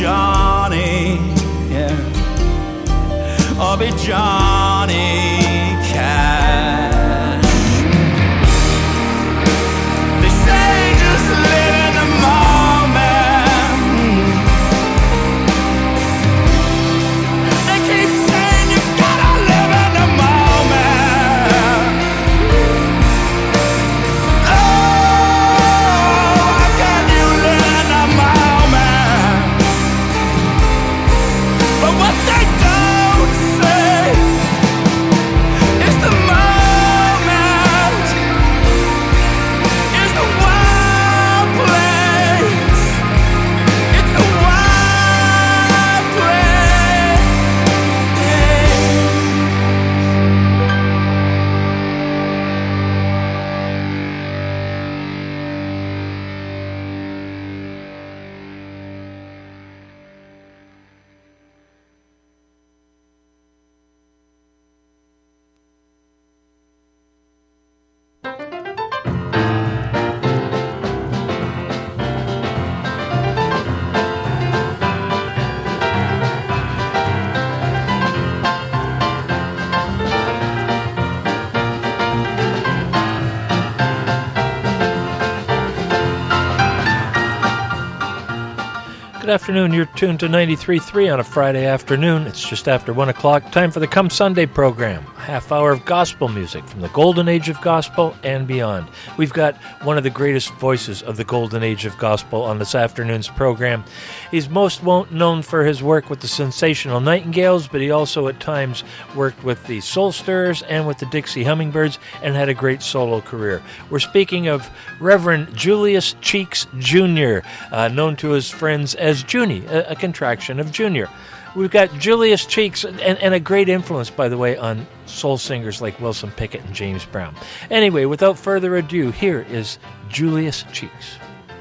Johnny, yeah. I'll be Johnny Cash. They say just live in the moment. They keep saying you gotta live in the moment. Oh, how can you live in the moment? But what they don't say is the moment is the wild place. It's the wild place. Good afternoon. You're tuned to 93.3 on a Friday afternoon. It's just after 1 o'clock. Time for the Come Sunday program. A half hour of gospel music from the golden age of gospel and beyond. We've got one of the greatest voices of the golden age of gospel on this afternoon's program. He's most known for his work with the Sensational Nightingales, but he also at times worked with the Soul Stirrers and with the Dixie Hummingbirds and had a great solo career. We're speaking of Reverend Julius Cheeks Jr., known to his friends as Junie, a contraction of Junior. We've got Julius Cheeks, and a great influence, by the way, on soul singers like Wilson Pickett and James Brown. Anyway, without further ado, here is Julius Cheeks.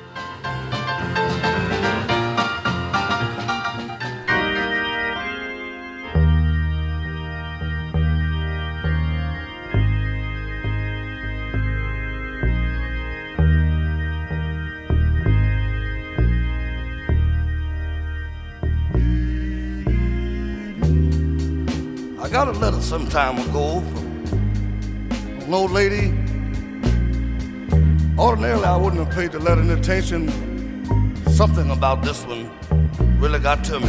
I got a letter some time ago from an old lady. Ordinarily, I wouldn't have paid the letter any attention. Something about this one really got to me.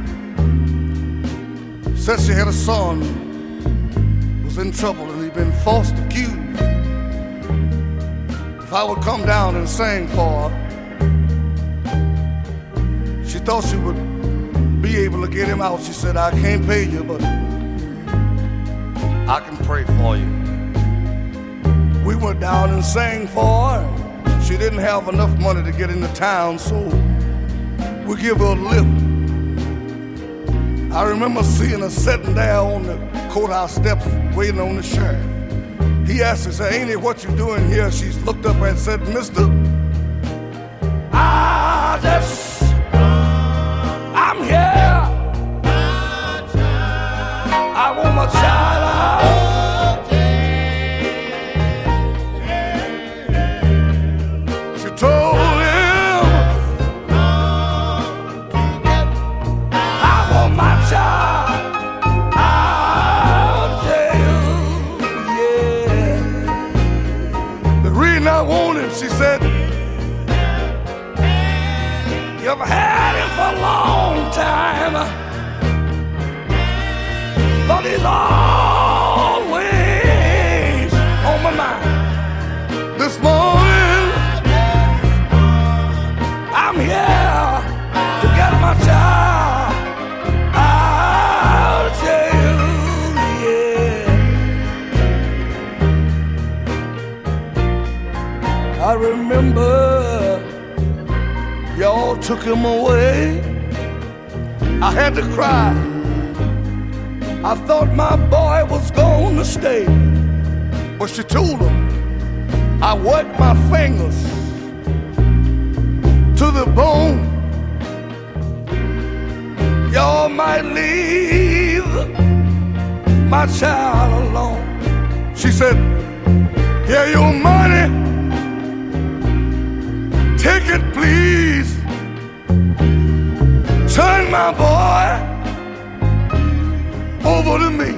Said she had a son who was in trouble and he'd been falsely accused. If I would come down and sing for her, she thought she would be able to get him out. She said, I can't pay you, but I can pray for you. We went down and sang for her. She didn't have enough money to get into town, so we give her a lift. I remember seeing her sitting there on the courthouse steps waiting on the sheriff. He asked her, said, ain't it what you doing here? She looked up and said, mister, I'm here. I want my child out. She told him, I want my child out jail. Yeah. The reason I want him, she said, you ever had him for a long time, but he's always on my mind. This morning, I'm here to get my child out of jail, yeah. I remember y'all took him away. I had to cry. I thought my boy was gonna stay. But she told him, I worked my fingers to the bone. Y'all might leave my child alone. She said, here your money, take it please. turn my boy over to me.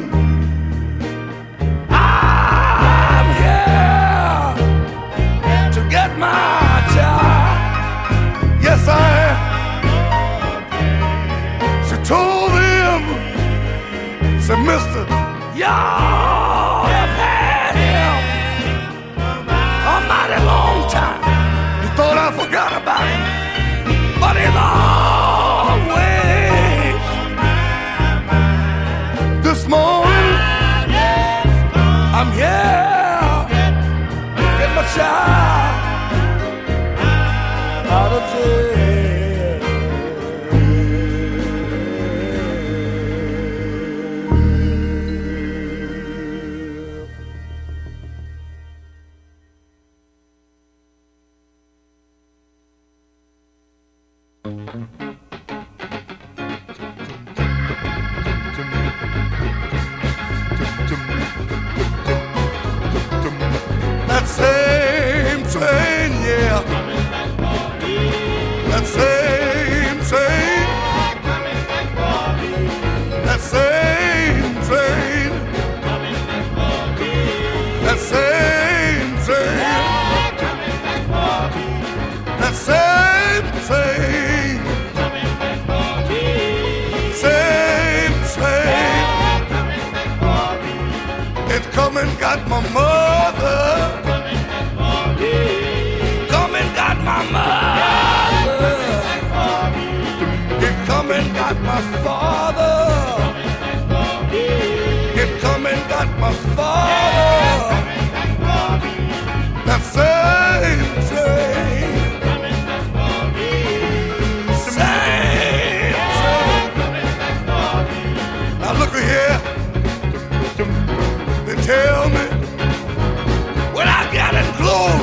I'm here to get my child. Yes, I am. She told him, said, Mister, y'all have had him a mighty long time. You thought I forgot about him, but he's always. This morning, I'm here to get my child out of jail. That same train, yeah. That same train. That same train. That same train. That same train. Same train. It come and got my mother. Come and got my mother. It come and got my father. It come and got my father. That same train. Same train. Now look here. They tell me when I got in glory,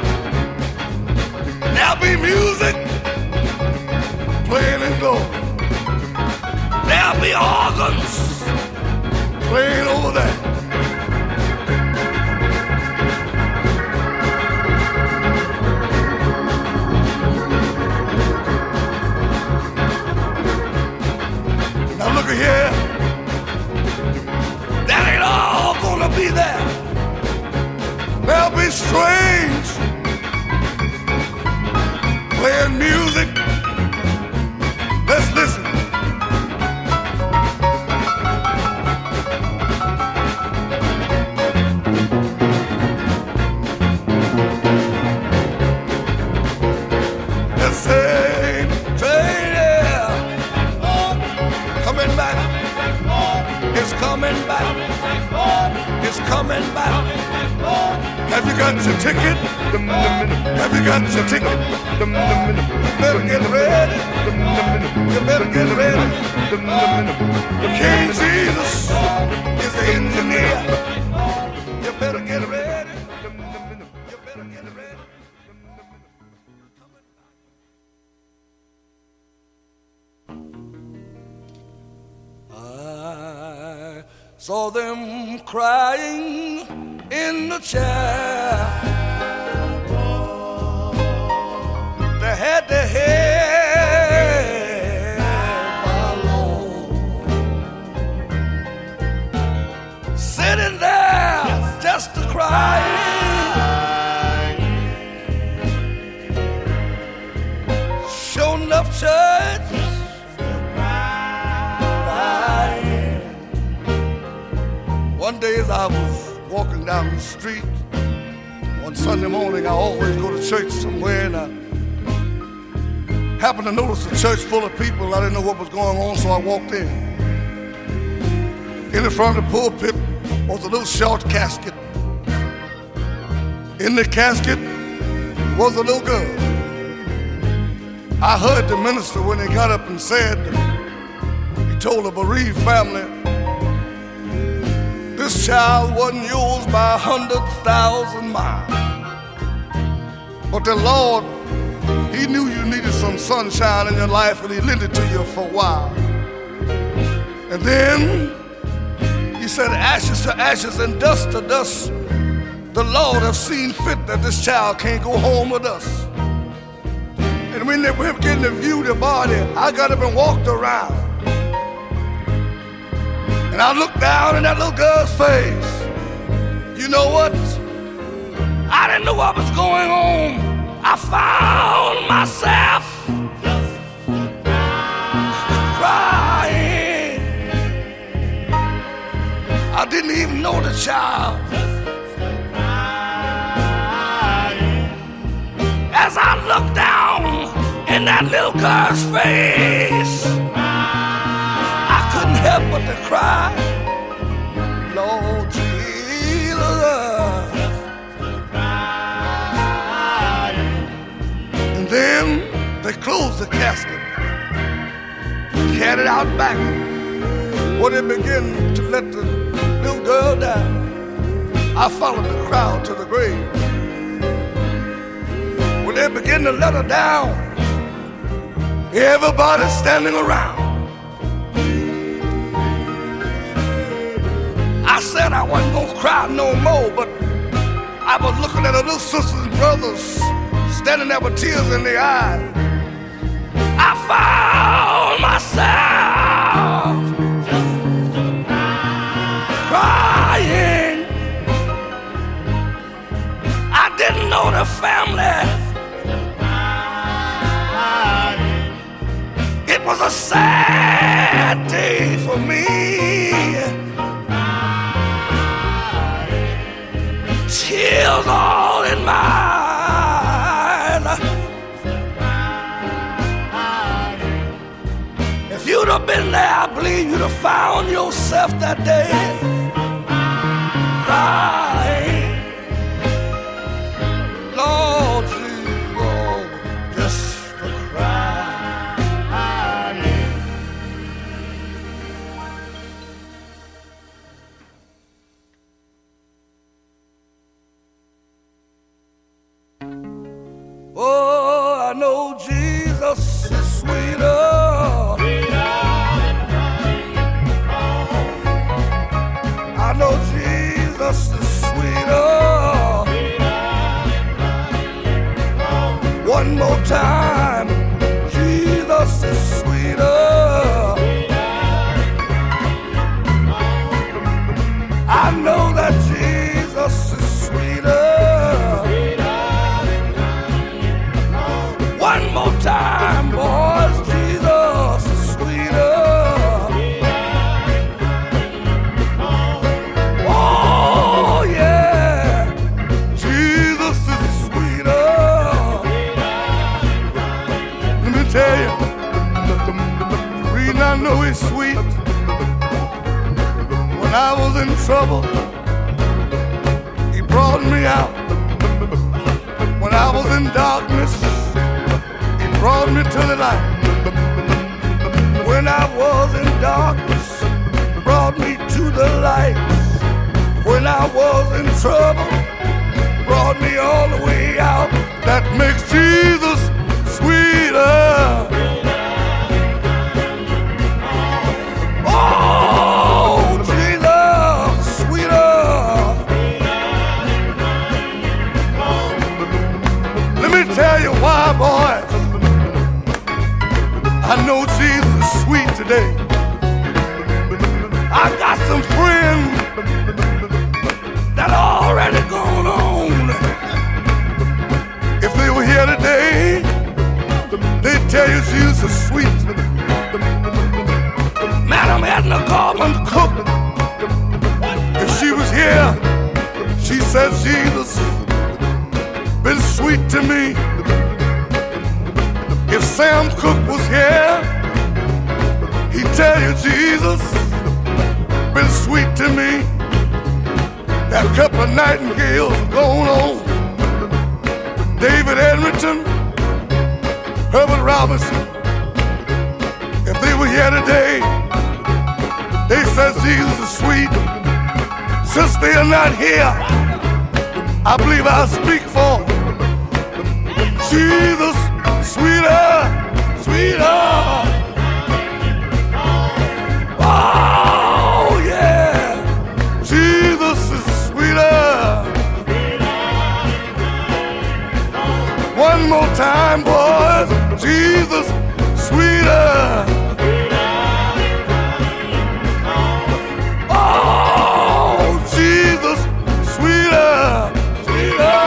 there'll be music playing in glory. There'll be organs playing over there. Now look here. That ain't all gonna be there. There'll be strange playing music. Let's listen. That same train, yeah. Coming back. It's coming back. It's coming back. Have you got your ticket? Have you got your ticket? You better get ready. You better get ready. King Jesus is the engineer. You better get ready. You better get ready. I saw them crying in the chair. They had their head alone, sitting there just to cry. Sure enough, church. One day as I was walking down the street, one Sunday morning, I always go to church somewhere, and I happened to notice a church full of people. I didn't know what was going on, so I walked in. In the front of the pulpit was a little short casket. In the casket was a little girl. I heard the minister when he got up and said, he told a bereaved family, this child wasn't yours by 100,000 miles. But the Lord, He knew you needed some sunshine in your life, and He lent it to you for a while. And then He said, ashes to ashes and dust to dust, the Lord have seen fit that this child can't go home with us. And when they were getting to view the body, I got up and walked around. And I looked down in that little girl's face. You know what? I didn't know what was going on. I found myself crying. I didn't even know the child. As I looked down in that little girl's face, I couldn't help but to cry. Lord Jesus. And then they closed the casket, carried it out back, where they began to let the little girl die. I followed the crowd to the grave. When they began to let her down, everybody standing around. I said I wasn't gonna cry no more, but I was looking at her little sisters and brothers standing there with tears in their eyes. I found myself crying. I didn't know the family. It was a sad day for me. Tears all in my eyes. If you'd have been there, I believe you'd have found yourself that day crying. Lord Jesus, just to cry. Oh, I know Jesus is sweeter. I know Jesus is sweeter. One more time, Jesus is sweeter. I know that Jesus is sweeter. One more time, boys, Jesus is sweeter. Oh, yeah, Jesus is sweeter. Let me tell you, the reason I know he's sweet, when I was in trouble, he brought me out. When I was in darkness, brought me to the light. When I was in darkness, brought me to the light. When I was in trouble, brought me all the way out. That makes Jesus sweeter. Oh, Jesus, sweeter. Let me tell you why, boys. I know Jesus is sweet today. I got some friends that are already gone on. If they were here today, they'd tell you Jesus is sweet. Madam Edna Gorman Cook, if she was here, she said Jesus been sweet to me. If Sam Cooke was here, he'd tell you Jesus been sweet to me. That couple of nightingales going on. David Edmonton, Herbert Robinson. If they were here today, they said Jesus is sweet. Since they are not here, I believe I'll speak for Jesus. Sweeter, sweeter. Oh, yeah. Jesus is sweeter. One more time, boys. Jesus, sweeter. Oh, Jesus, sweeter, sweeter.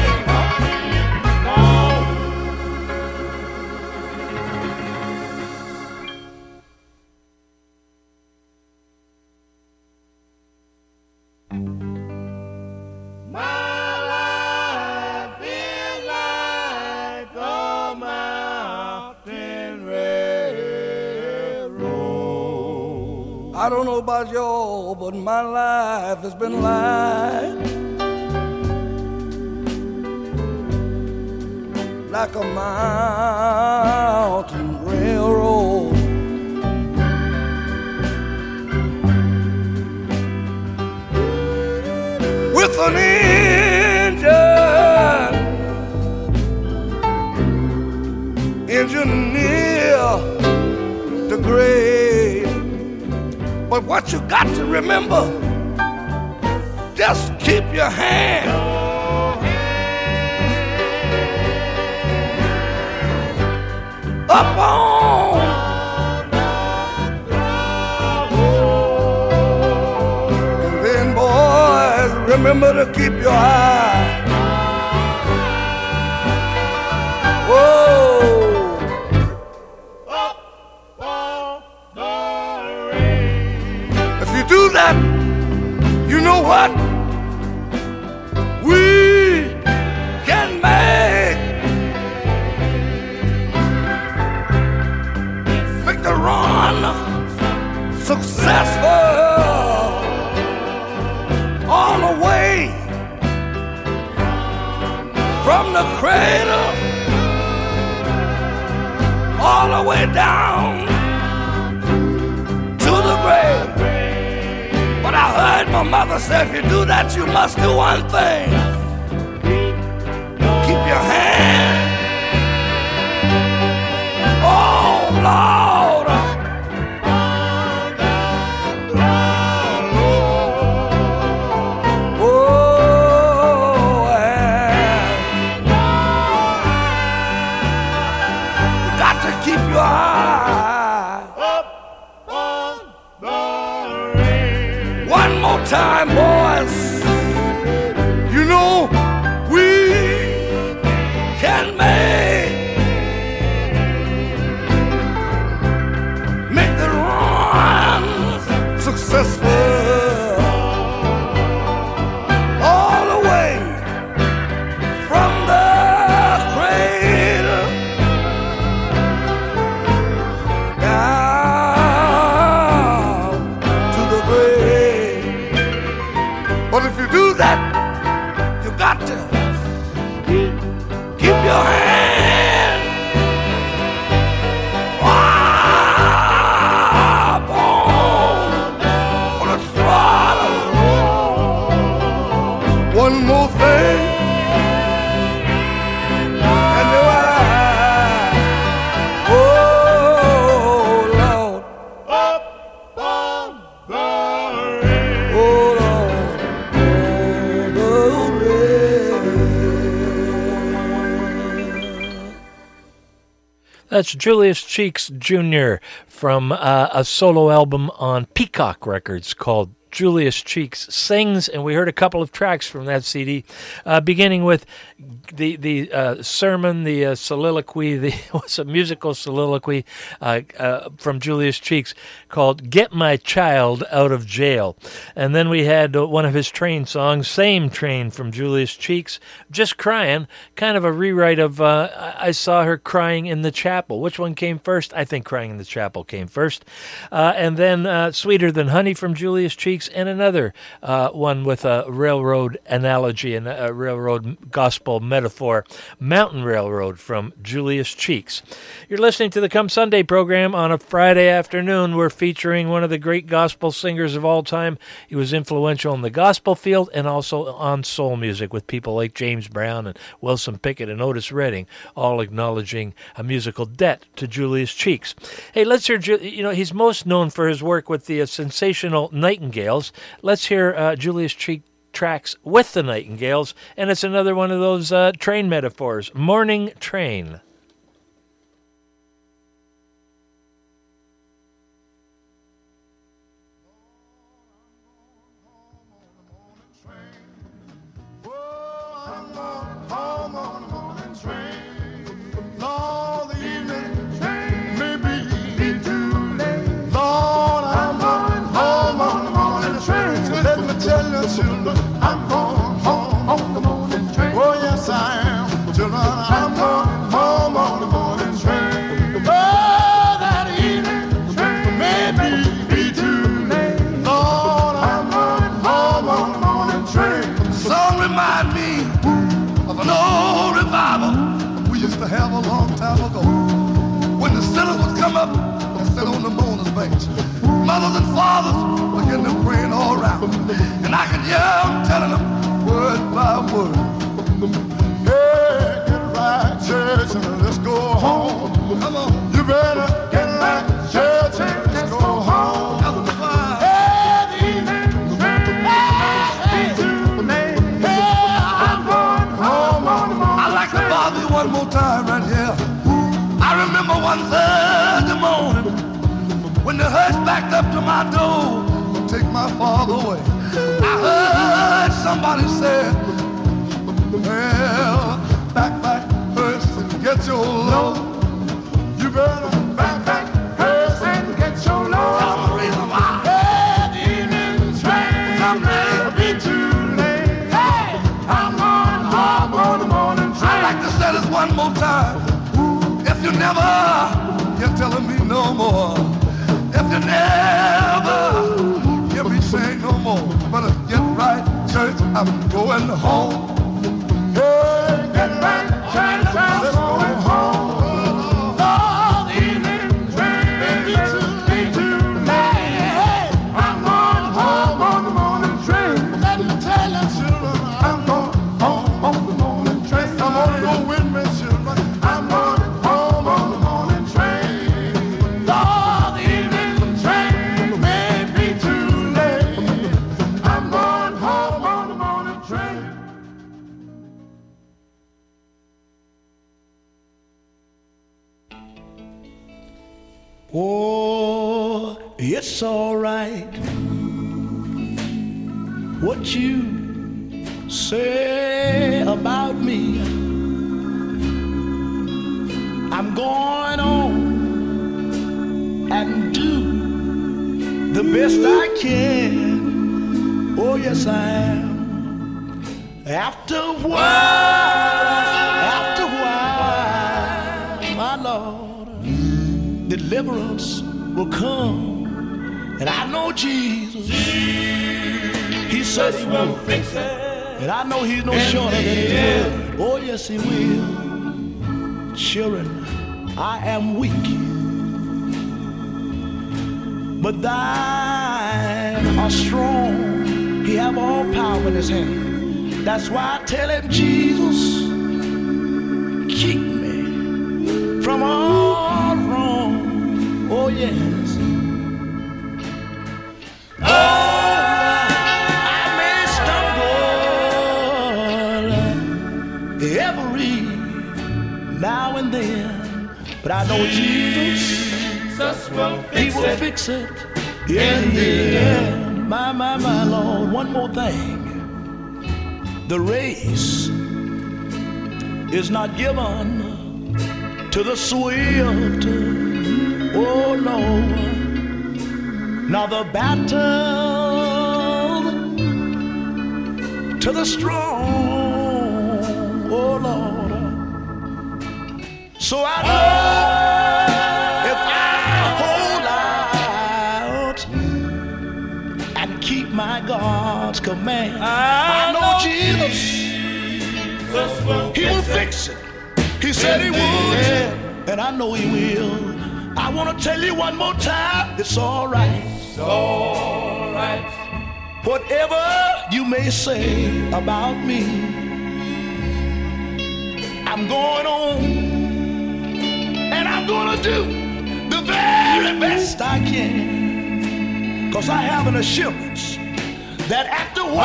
I don't know about y'all, but my life has been like a mountain railroad. With an engine near the grave. But what you got to remember, just keep your hand up on. And then, boys, remember to keep your eye. Whoa. Do that, you know what? We can make the run successful all the way from the cradle all the way down to the grave. But I heard my mother say, if you do that, you must do one thing. Keep your hand. Oh, Lord. Oh, you got to keep your eye up on the rail. One more time, boys. You know we can make the run successful all the way from the cradle down to the grave. But if you do that, you got to keep your hand up on the throttle. One more thing, and your eye. Oh, Lord. Up on the rail. Oh, Lord. On the rail. That's Julius Cheeks Jr. from a solo album on Peacock Records called Julius Cheeks Sings, and we heard a couple of tracks from that CD, beginning with the sermon, the soliloquy, was a musical soliloquy from Julius Cheeks called "Get My Child Out of Jail," and then we had one of his train songs, "Same Train" from Julius Cheeks, "Just Crying," kind of a rewrite of "I Saw Her Crying in the Chapel." Which one came first? I think "Crying in the Chapel" came first, and then "Sweeter Than Honey" from Julius Cheeks, and another one with a railroad analogy and a railroad gospel metaphor, "Mountain Railroad" from Julius Cheeks. You're listening to the Come Sunday program on a Friday afternoon. We're featuring one of the great gospel singers of all time. He was influential in the gospel field and also on soul music with people like James Brown and Wilson Pickett and Otis Redding, all acknowledging a musical debt to Julius Cheeks. Hey, let's hear, he's most known for his work with the sensational Nightingales. Let's hear Julius Cheeks tracks with the Nightingales, and it's another one of those train metaphors, "Morning Train." I'm going home on the morning train. Lord, the evening train may be too late. Lord, I'm going home on the morning train. So let me tell you, children, I'm going home on the morning train. Oh, yes, I am. Children, I'm going home on the morning train. Oh, that evening train may be too late. Lord, I'm going home on the morning train. The song remind me of an old revival we used to have a long time ago. When the sinners would come up and sit on the mourner's bench, mothers and fathers would get them praying all around, and I could hear them telling them word by word. Hey, get right, church, and let's go home. Come on, you better get right, church, and let's go home. Hey, the evening train, hey, too late. Hey, I'm going home on the morning. I'd like to bother you one more time right here. I remember one Thursday morning when the hearse backed up to my door to take my father away. I heard somebody say, well, back, hearse and get your load. You better back, hearse and get your load. Tell me the reason why. Hey, the evening train someday will be too late. Hey, I'm going home on the morning train. I'd like to say this one more time. If you never, you're telling me no more. If you never, hear me sing no more. Better get right, church, I'm going home. Hey, get right, church, I'm going home. Oh, the evening train may be too late. Hey, I'm going home on the morning train. Let me tell you, children, I'm going home on the morning train. Come on, go with me, children. I'm going home on the morning train. Lord, the evening train may be too late. I'm going home on the morning train. Oh, it's all right what you say about me. I'm going on and do the best I can. Oh, yes, I am. After a while, my Lord, deliverance will come. And I know Jesus, He said He will fix it. And I know He's no shorter than His word. Oh, yes, He will. Children, I am weak, but thine are strong. He have all power in His hand. That's why I tell Him, Jesus, keep me from all wrong. Oh, yes. Oh, I may stumble every now and then, but I know Jesus He will fix it. Yeah. My Lord. One more thing. The race is not given to the swift. Oh no. Now the battle to the strong. Oh Lord. So I know if I hold out and keep my God's command, I know Jesus, He will fix it. He said He would, and I know He will. I want to tell you one more time, it's all right. It's all right. Whatever you may say about me, I'm going on, and I'm going to do the very best I can, 'cause I have an assurance that after a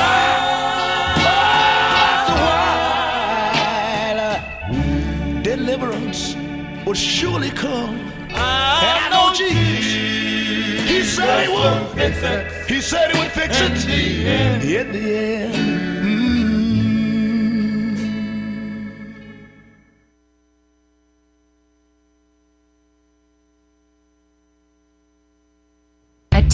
while, deliverance will surely come. And I know Jesus, He said He would fix it. He said He would fix it in the end.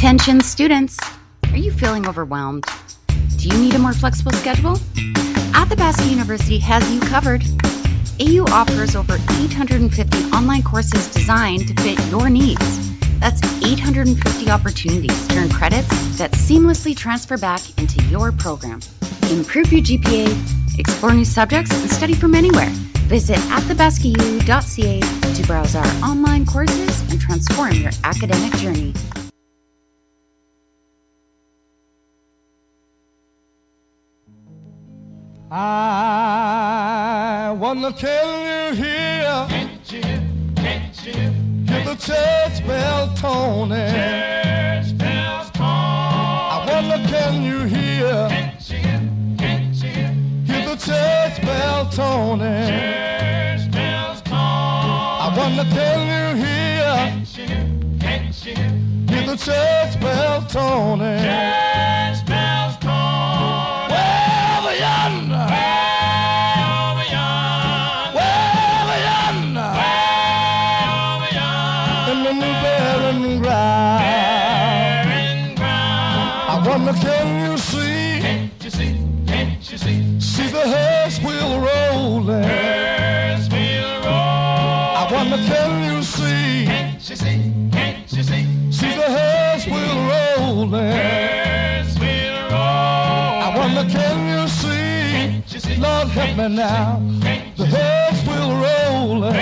Attention students, are you feeling overwhelmed? Do you need a more flexible schedule? Athabasca University has you covered. AU offers over 850 online courses designed to fit your needs. That's 850 opportunities to earn credits that seamlessly transfer back into your program. Improve your GPA, explore new subjects, and study from anywhere. Visit athabascau.ca to browse our online courses and transform your academic journey. I wanna tell you here, hear the church bell toning. I wanna tell you here, hear the church bell toning. I wanna tell you here, hear the church bell toning. Well, yonder, in the new barren ground, I wonder can you see, see the hearse wheel rolling. I wonder can you see, see the hearse wheel rolling. I wonder can you see, Lord help me now, the hearse wheel rolling.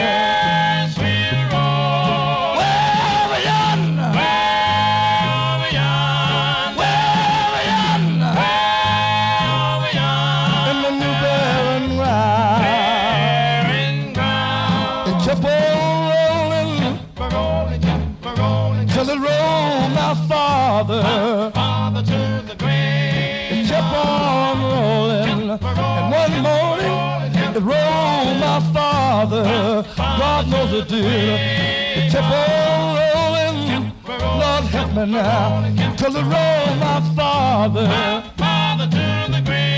Father to the grave. It kept on rolling, and one morning it rolled my father. God knows it did. It kept on rolling. Lord help me now, till it rolled my father. Father to the grave.